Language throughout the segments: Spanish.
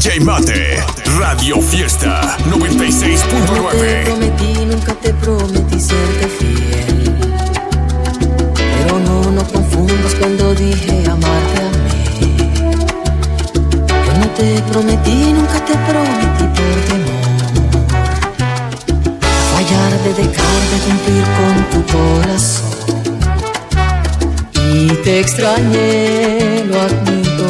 DJ Mate, Radio Fiesta 96.9. Nunca te prometí serte fiel, pero no confundas cuando dije amarte a mí. Yo no te prometí, nunca te prometí por temor a fallar, de dejar de cumplir con tu corazón. Y te extrañé, lo admito,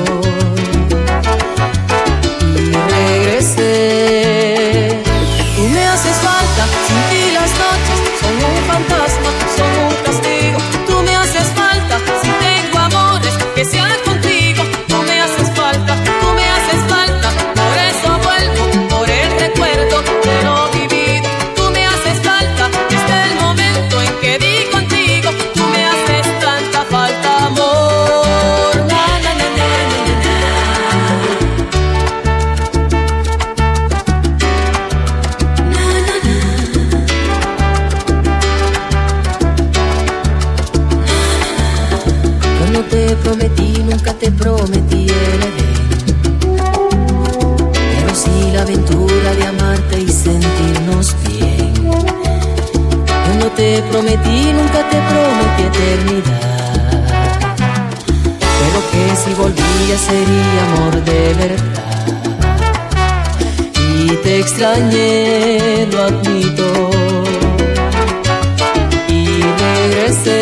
y regresé. Tú me haces falta, sin ti las noches son un fantasma, son un castigo. Tú me haces falta, si tengo amores que sean contigo. Tú me haces falta, tú me haces falta, por eso vuelvo, por el recuerdo de lo vivido. Tú me haces falta, desde el momento en que di contigo. Tú me haces tanta falta, amor. Na, na, na, na, na, na. No te prometí, nunca te prometí el Edén, pero sí la aventura de amarte y sentirnos bien. Yo no te prometí, nunca te prometí eternidad, pero que si volvía sería amor de verdad. Y te extrañé, lo admito, y regresé.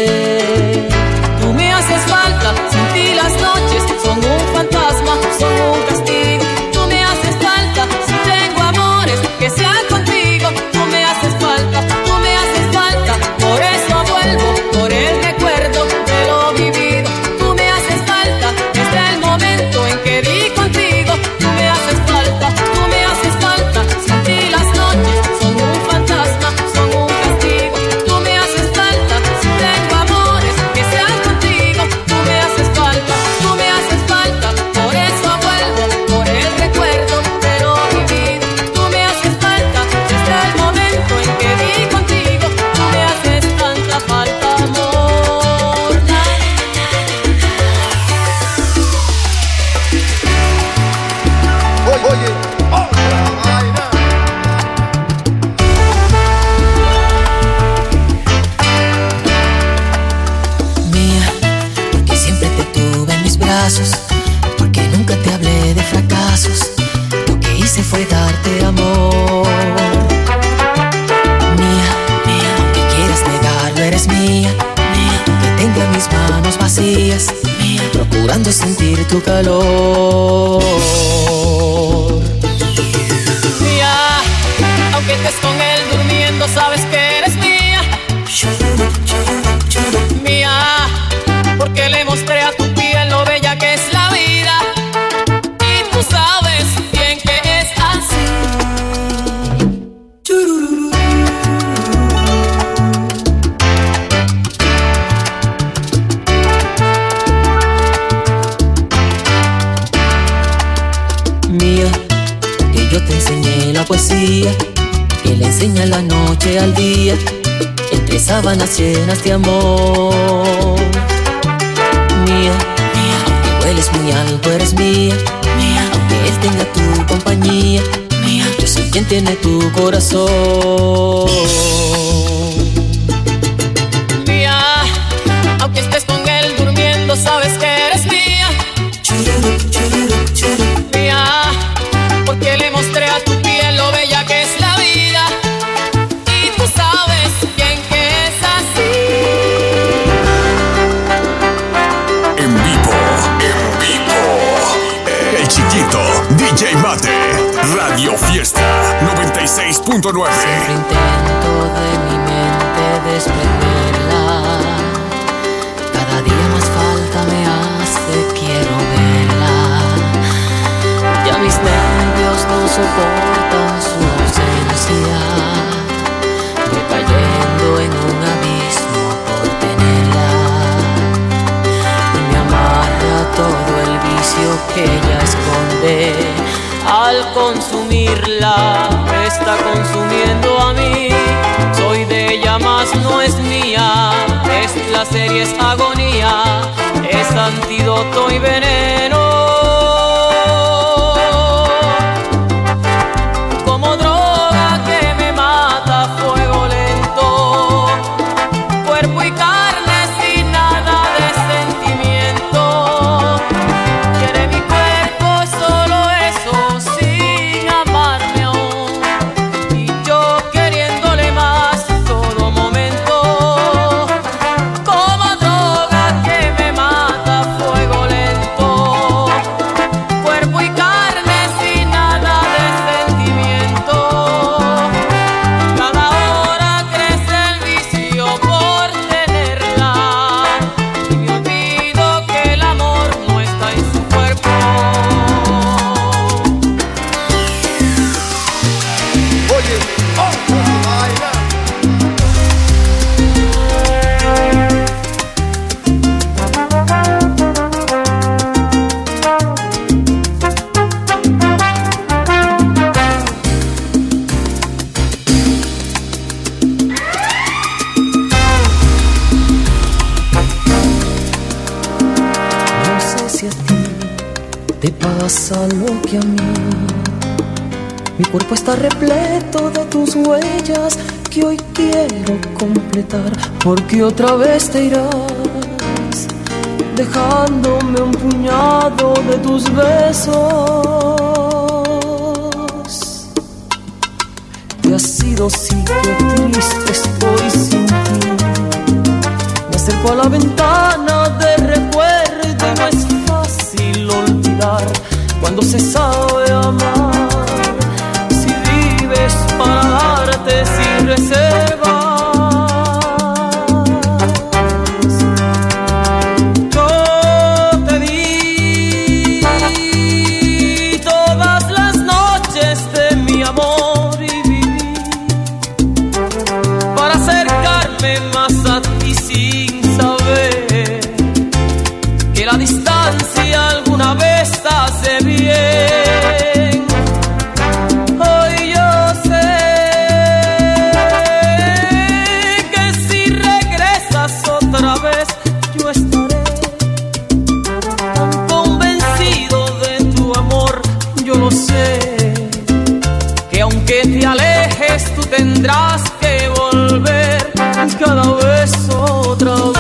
Sin ti las noches son un fantasma, son un castigo. Tú me haces falta, si tengo amores que sean contigo. Tú me haces falta, tú me haces falta, por eso vuelvo, por el recuerdo de lo vivido. Tú me haces falta, desde el momento en que di contigo. Tú me haces falta, tú me haces falta. Sin ti las noches son un fantasma, son un castigo. Tú me haces falta, si tengo amores que sean contigo. Tú me haces falta, por eso vuelvo, por el recuerdo de lo vivido. Tú me haces falta, desde el momento en que di contigo. Tú me haces tanta falta, amor. Oye, Mía, porque siempre te tuve en mis brazos, porque nunca te hablé de fracasos. Lo que hice fue darte amor. Mía, mía, aunque quieras negarlo, eres mía. Mía, aunque tenga mis manos vacías. Mía, procurando sentir tu calor. Mía, aunque estés con él durmiendo, sabes que eres mía. Mía, porque le mostré a tu piel lo bella que es la vida. Y tú sabes bien que es así. Mía, que yo te enseñé la poesía que le enseña la noche al día, entre sábanas llenas de amor. Mía, mía, aunque hueles muy alto, eres mía. Mía, aunque él tenga tu compañía. Mía, yo soy quien tiene tu corazón. Mía, aunque estés con él durmiendo, sabes que eres mía. Mía, porque le mostré a tu piel lo bella que es la vida. Y tú sabes bien que es así. En vivo, el chiquito DJ Mate, Radio Fiesta 96.9. Siempre intento de mi mente desprenderla. Cada día más falta me hace, quiero verla. Ya mis nervios no soportan su ausencia. Voy cayendo en un abismo por tenerla. Y me amarra todo el vicio que ella esconde. Al consumirla, me está consumiendo a mí. Soy de ella, más no es mía. Es placer y es agonía. Es antídoto y veneno. pasa lo que a mí. Mi cuerpo está repleto de tus huellas que hoy quiero completar, porque otra vez te irás, dejándome un puñado de tus besos. Te has ido, sí, qué triste estoy sin ti. Me acerco a la ventana de recuerdo, no es fácil olvidar cuando se sabe amar. Si vives para darte sin reservas, yo te di todas las noches de mi amor y viví para acercarme más a ti sin saber que la distancia alguna vez hace bien. Hoy yo sé que si regresas otra vez yo estaré tan convencido de tu amor. Yo lo sé, que aunque te alejes tú tendrás que volver cada vez otra vez.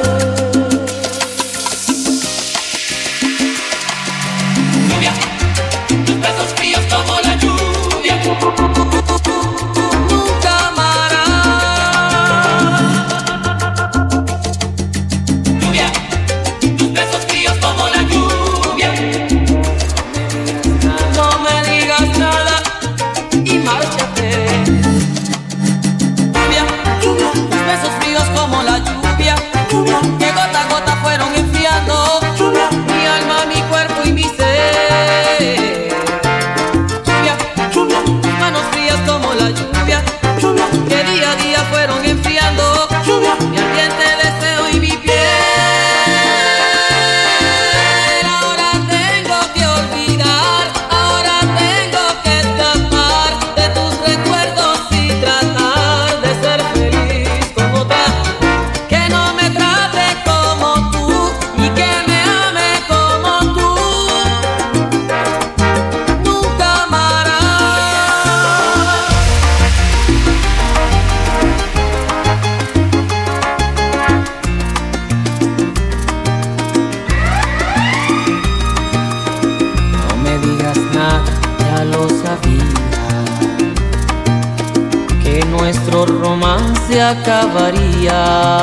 Acabaría.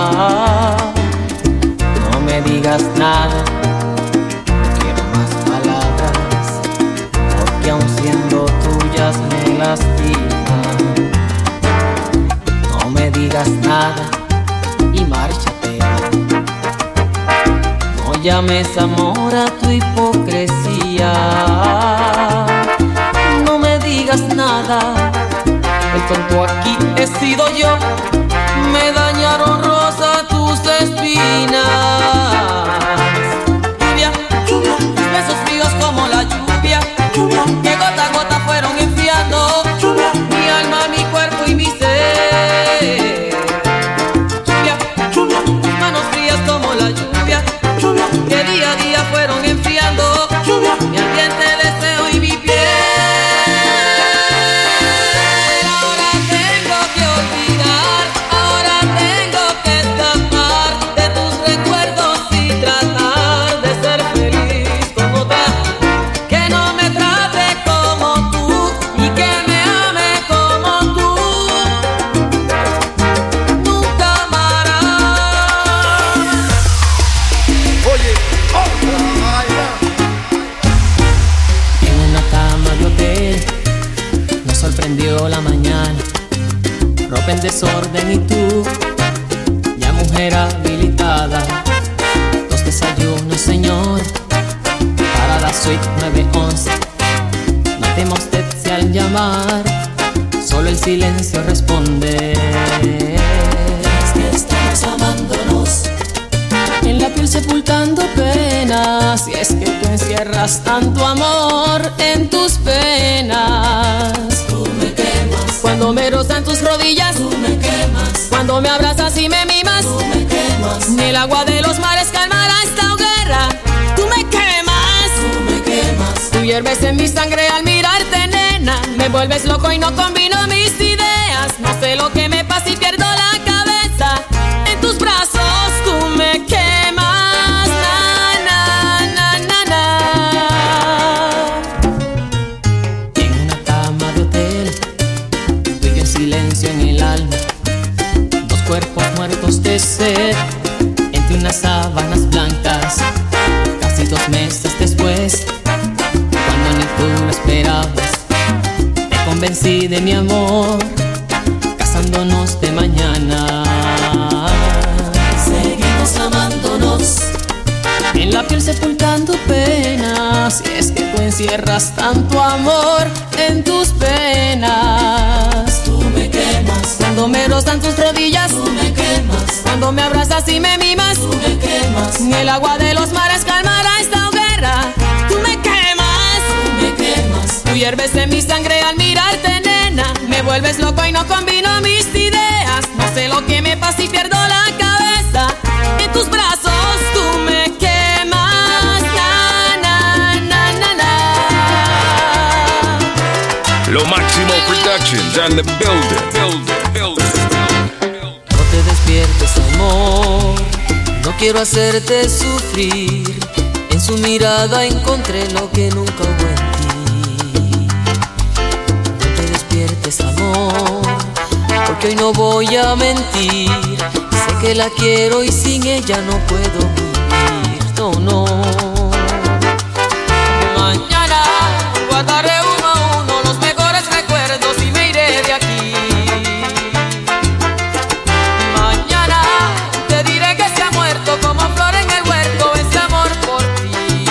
No me digas nada, no quiero más palabras, porque aun siendo tuyas me lastiman. No me digas nada y márchate. No llames amor a tu hipocresía. No me digas nada, el tonto aquí he sido yo. Me dañaron rosa tus espinas. Lluvia, lluvia, tus besos fríos como la lluvia, lluvia, que gota a gota fueron enfriando lluvia, mi alma, mi cuerpo y mi ser. Lluvia, lluvia, tus manos frías como la lluvia, lluvia, que día a día fueron enfriando lluvia, mi ardiente deseo y mi piel. La mañana, ropa en desorden y tú, ya mujer habilitada. Dos desayunos, señor, para la suite 911. No tema usted si al llamar solo el silencio responde. Es que estamos amándonos, en la piel sepultando penas. Y es que tú encierras tanto amor en tus penas. Cuando me rozan tus rodillas, tú me quemas. Cuando me abrazas y me mimas, tú me quemas. Ni el agua de los mares calmará esta hoguera. Tú me quemas. Tú me quemas. Me vuelves loco y no combino mis ideas. No sé lo que me pasa y pierdo la cabeza. En tus brazos tú me quemas. Na, na, na, na, na. En una cama de hotel, tú y yo en silencio en el alma. Dos cuerpos muertos de sed entre unas sábanas blancas. Casi 2 meses después, cuando ni tú lo esperabas, te convencí de mi amor, casándonos de mañana. Seguimos amándonos, en la piel sepultando penas. Y es que tú encierras tanto amor en tus penas. Tú me quemas Cuando me rozan tus rodillas, tú me quemas. cuando me abrazas y me mimas, Tú me quemas, ni el agua de los mares calmará esta hoguera. Tú me quemas, tú me quemas. tú hierves en mi sangre al mirarte, nena. Me vuelves loco y no combino mis ideas. No sé lo que me pasa y pierdo la cabeza. En tus brazos tú me quemas. Na, na, na, na, na. Lo Máximo Productions and the building. No te despiertes, amor, no quiero hacerte sufrir. En su mirada encontré lo que nunca hubo en ti. No te despiertes, amor, porque hoy no voy a mentir. Sé que la quiero y sin ella no puedo vivir. No, no. Mañana guardaré uno a uno los mejores recuerdos y me iré de aquí. Mañana te diré que se ha muerto como flor en el huerto ese amor por ti.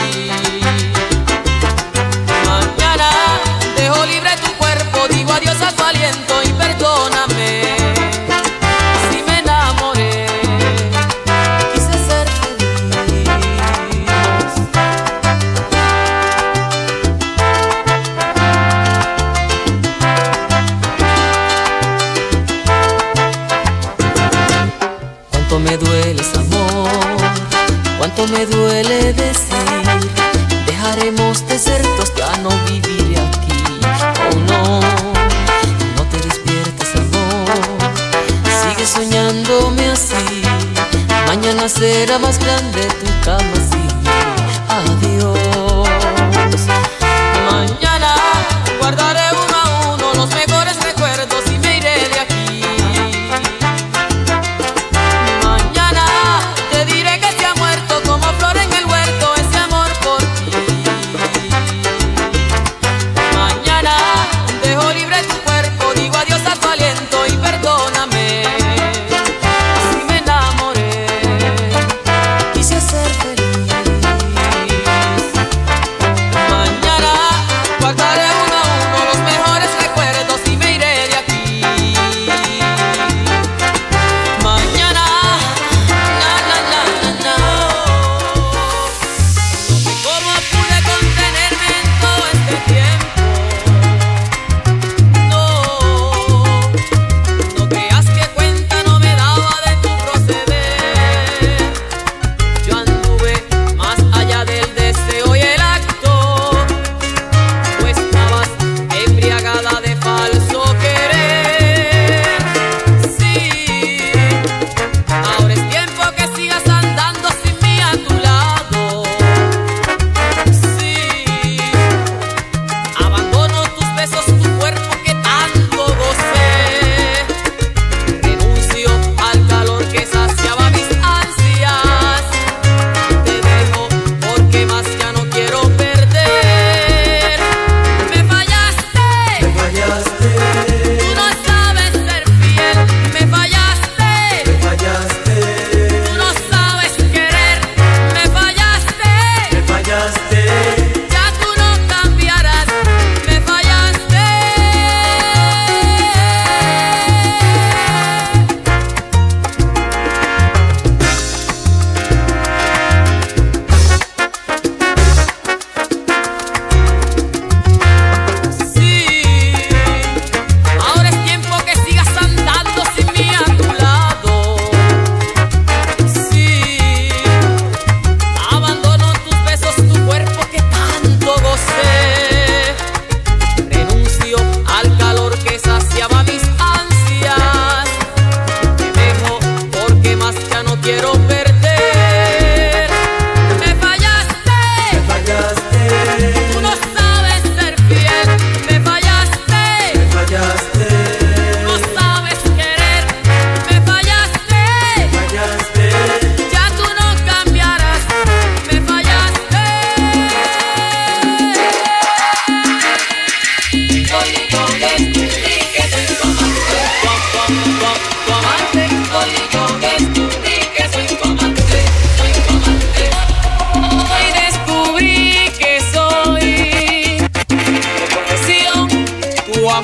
Mañana dejo libre tu cuerpo, digo adiós a tu aliento y perdóname si me enamoré. Quise ser feliz. Cuánto me dueles, amor, cuánto me duele decir, dejaremos desiertos, ya no viviré aquí. Oh no, no te despiertes, amor, sigue soñándome así. Mañana será más grande tu cama sin mí. Adiós. Mañana guardaré uno a uno los mejores recuerdos y me iré de aquí. Mañana te diré que se ha muerto como flor en el huerto ese amor por ti. Mañana dejo libre tu cuerpo, digo adiós a tu aliento y perdóname si me enamoré. Quise ser feliz. Mañana guardaré uno a uno los mejores recuerdos y me iré de aquí. Mañana, na, na, na, na, na. ¿Cómo pude contenerme en todo este tiempo? No,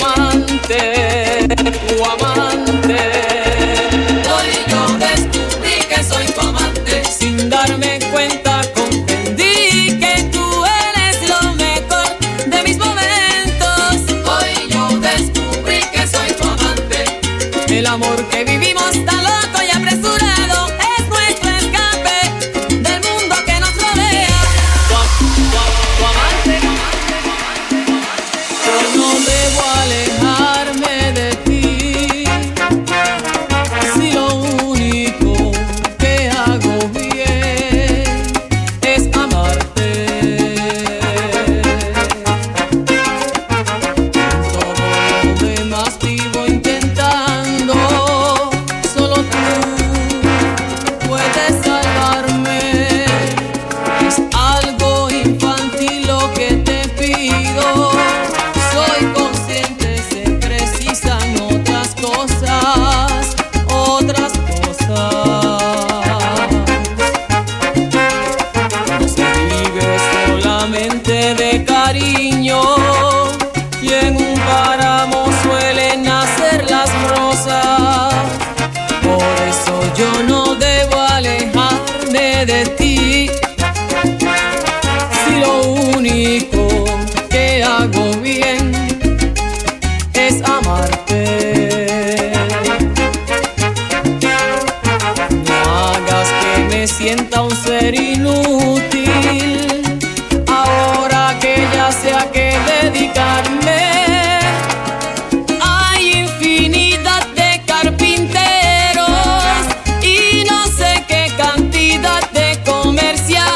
amante, tu amante. Hoy yo descubrí que soy tu amante. Sin darme cuenta comprendí que tú eres lo mejor de mis momentos. Hoy yo descubrí que soy tu amante. El amor que vivimos tan loco y apresurado es nuestro escape del mundo que nos rodea. Tu amante. Yo no debo alejarme de ti si lo único que hago bien es amarte. Todo lo demás vivo intentando, solo tú puedes salvarme. Es algo infantil lo que te pido. Soy consciente, se precisan otras cosas, otras cosas. No se vive solamente de cariño, y en un páramo suelen nacer las rosas. Por eso yo no debo alejarme de ti si lo único que hago bien es amarte. No hagas que me sienta un ser inútil ahora que ya sé a qué dedicarme. Hay infinidad de carpinteros y no sé qué cantidad de comerciantes.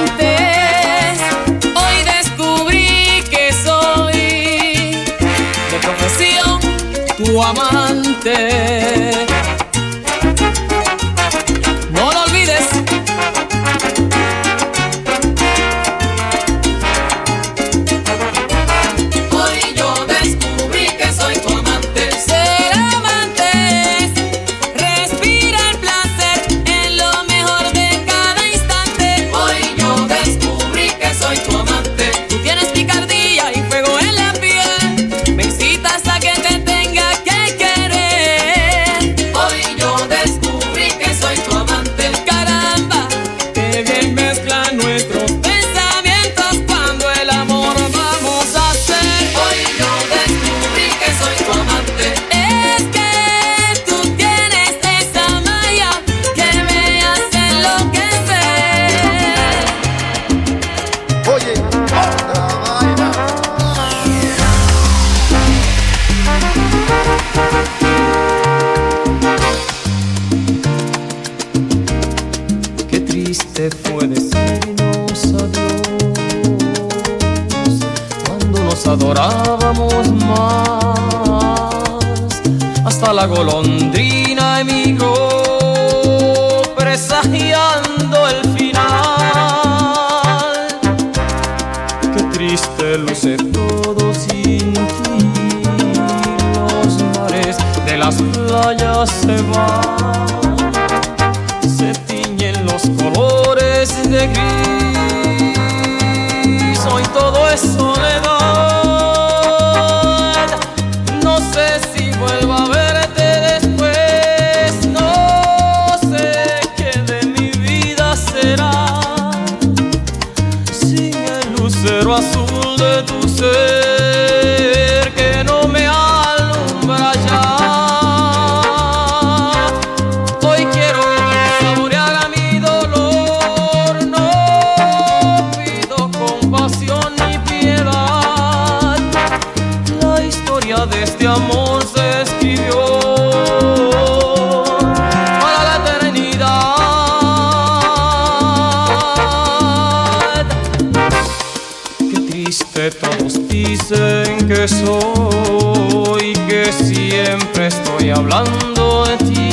Hoy descubrí que soy de profesión tu amante. No lo olvides. Hoy yo descubrí que soy tu amante. Ser amante es respirar el placer en lo mejor de cada instante. Hoy yo descubrí que soy tu amante. Tú tienes picardía y fuego en la piel, me incitas a que te tenga que querer. Hoy yo descubrí que soy tu amante. Caramba, qué bien mezclan nuestros pensamientos cuando el amor vamos a hacer. Hoy yo descubrí que soy tu amante. Es que tú tienes esa magia que me hace enloquecer. Oye, otra vaina. Qué triste fue decirnos adiós cuando nos adorábamos más. Hasta la golondrina emigró presagiando el final. Qué triste luce todo sin ti. Los mares de las playas se van, se tiñen los colores de gris. Hoy todo es soledad. No sé si vuelvo a verte después. No sé qué de mi vida será sin el lucero azul de tu ser que no me alumbra ya. Hoy quiero saborear a mi dolor, no pido compasión ni piedad. La historia de este amor se escribió para la eternidad. Qué triste, todos dicen que soy, que siempre estoy hablando de ti.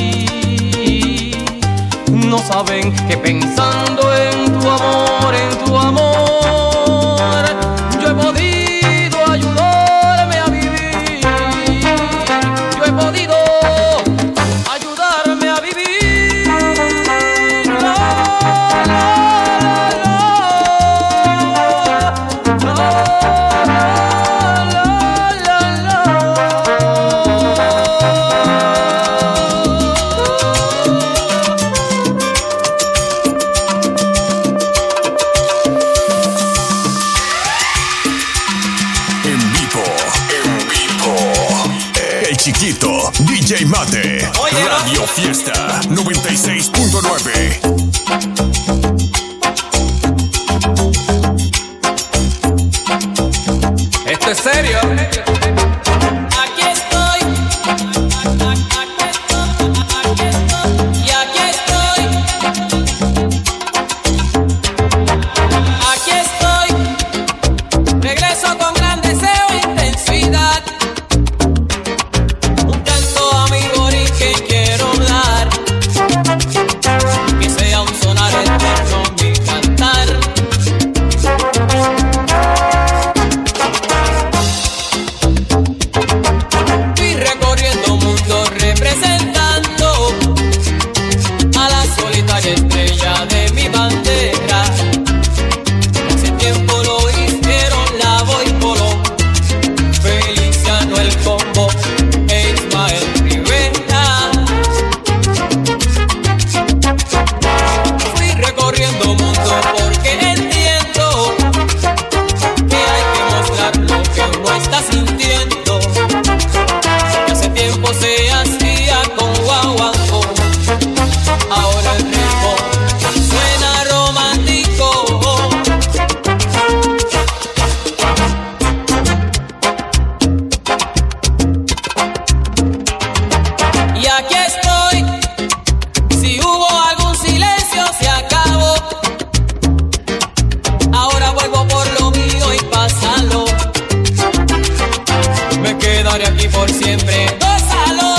No saben que pensando en tu amor, yo he podido ayudarme a vivir. Yo he podido ayudarme a vivir. La, la, la, la, la, la, la, la. chiquito, DJ Mate. Oye, Radio Fiesta 96.9. ¿Esto es serio? Aquí estoy, y aquí estoy, aquí estoy, regreso con gran deseo e intensidad, un canto a mi origen quiero dar, que sea un sonar eterno mi cantar. Fui recorriendo mundo representando a la solitaria estrella de mi bandera. Hace tiempo lo hicieron Lavo y Polo, Feliciano el Combo e Ismael Rivera. Fui recorriendo mundo porque entiendo que hay que mostrar lo que uno está sintiendo. Hace tiempo se hacía con guaguancó, ahora el ritmo suena romántico. Y aquí estoy, si hubo algún silencio se acabó. Ahora vuelvo por lo mío y pásalo. Me quedaré aquí por siempre. ¡Gózalo!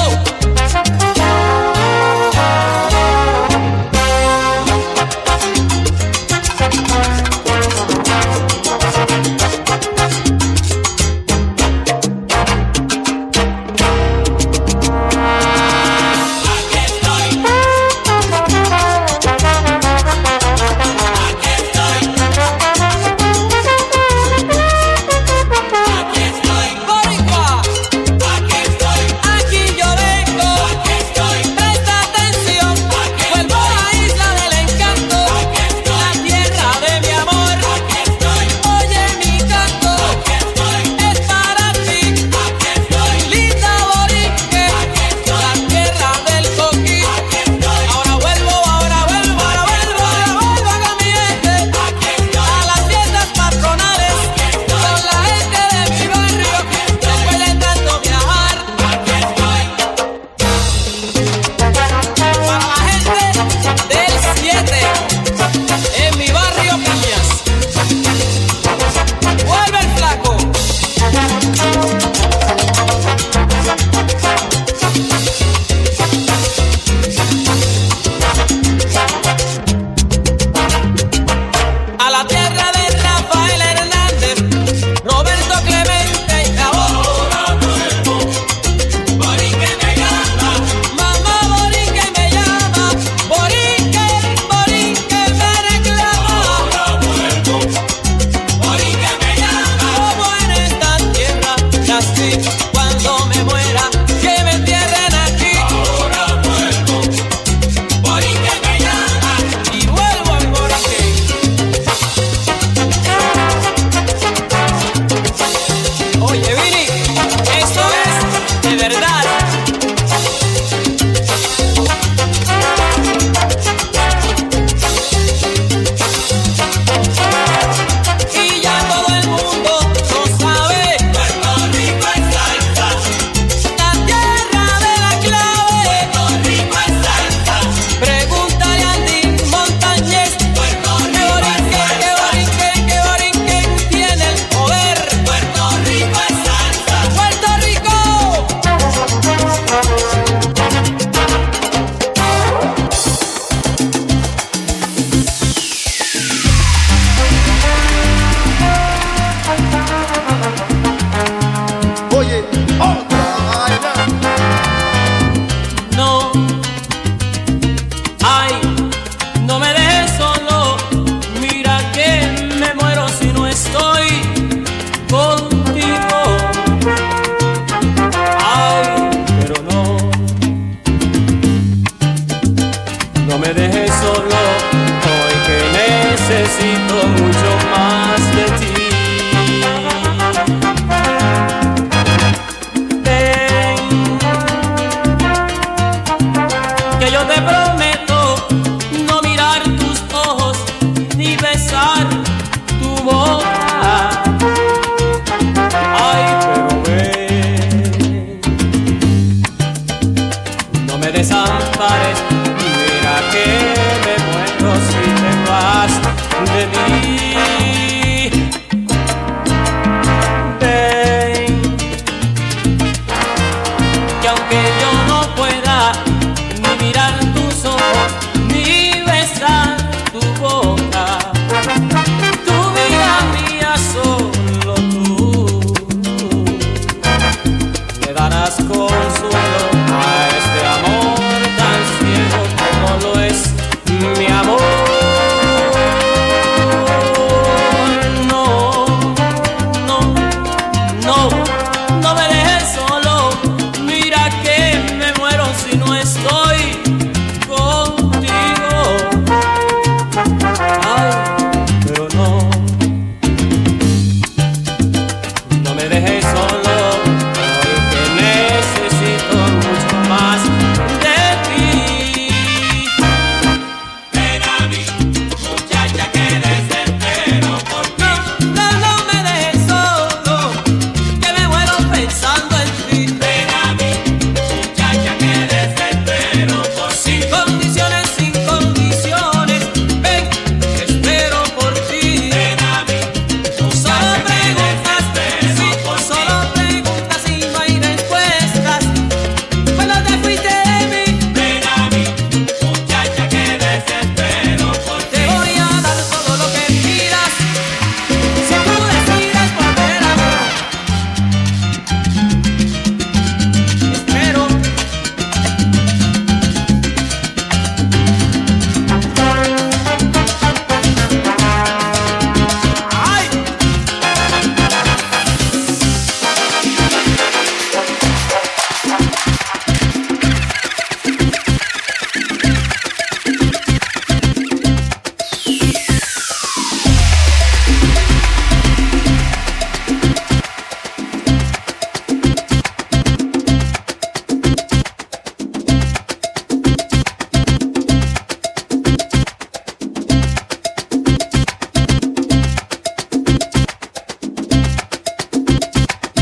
Aquí estoy. Aquí estoy. Aquí estoy. Boricua. Aquí estoy. desampares. Mira que me muero si te vas de mí. Ven, que aunque yo no pueda ni mirar tus ojos ni besar tu boca, tu vida mía solo tú me darás consuelo.